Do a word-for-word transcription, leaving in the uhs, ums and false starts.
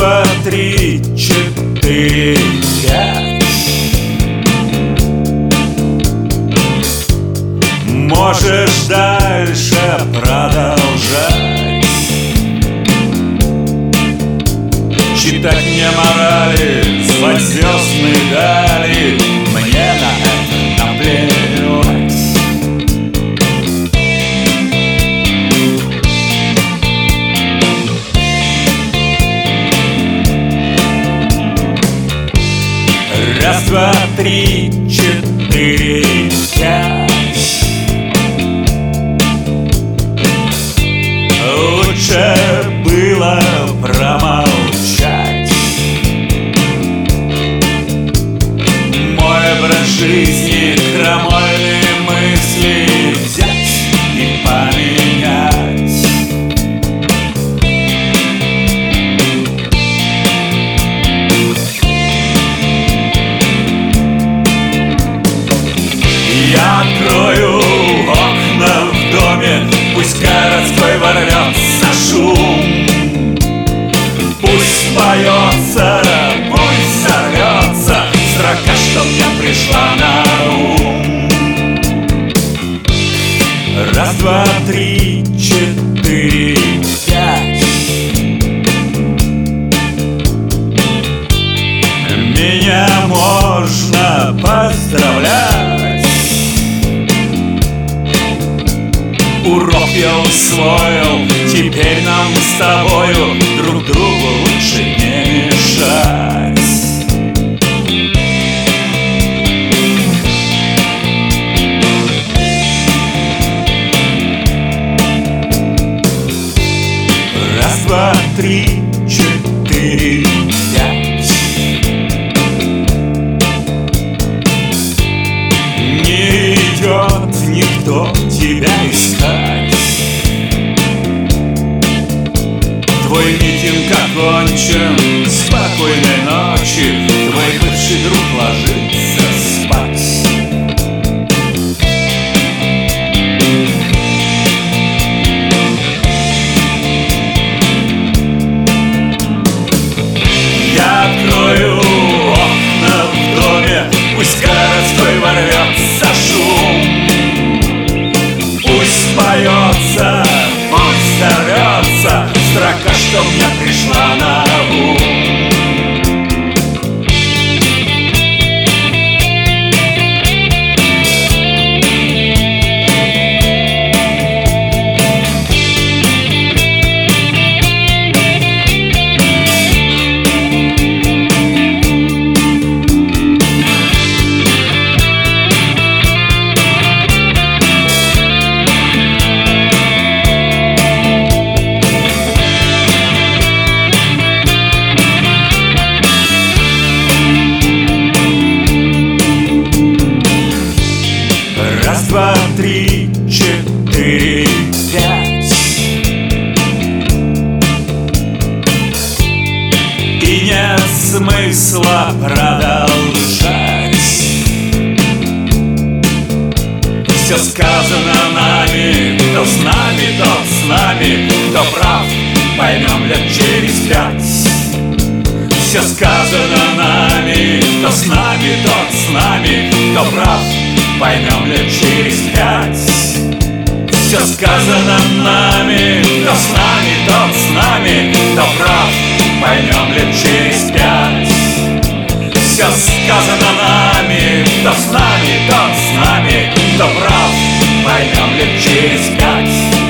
два, три, четыре, пять. Можешь дальше продолжать читать мне морали с звездной дали. Мне на это наплевать. Раз, два, три, четыре, пять. Лучше было промолчать. Мой образ жизни, крамольные мысли взять и поменять. Я открою окна в доме, пусть городской ворвется шум. Пусть поется, пусть сорвется строка, что мне пришла на ум. Раз, два, три, четыре, пять. Меня можно поздравлять. Урок я усвоил, теперь нам с тобою друг другу лучше не мешать. Раз, два, три, четыре, пять. Не идет никто тебя искать. Твой митинг окончен, спокойной ночи. Твой бывший друг ложится спать. Я открою окна в доме, пусть городской ворвется шум. Пусть поется, пусть сорвется строка, что мне пришла на ум. Раз, два, три, четыре, пять. И нет смысла продолжать. Все сказано нами, кто с нами, тот с нами, кто прав, поймем лет через пять. Все сказано нами, кто с нами, тот с нами, кто прав, поймем лет через пять. Все сказано нами, кто с нами, тот с нами, кто прав, поймем лет через пять. Все сказано нами, кто с нами, тот с нами, кто прав, поймем лет через пять.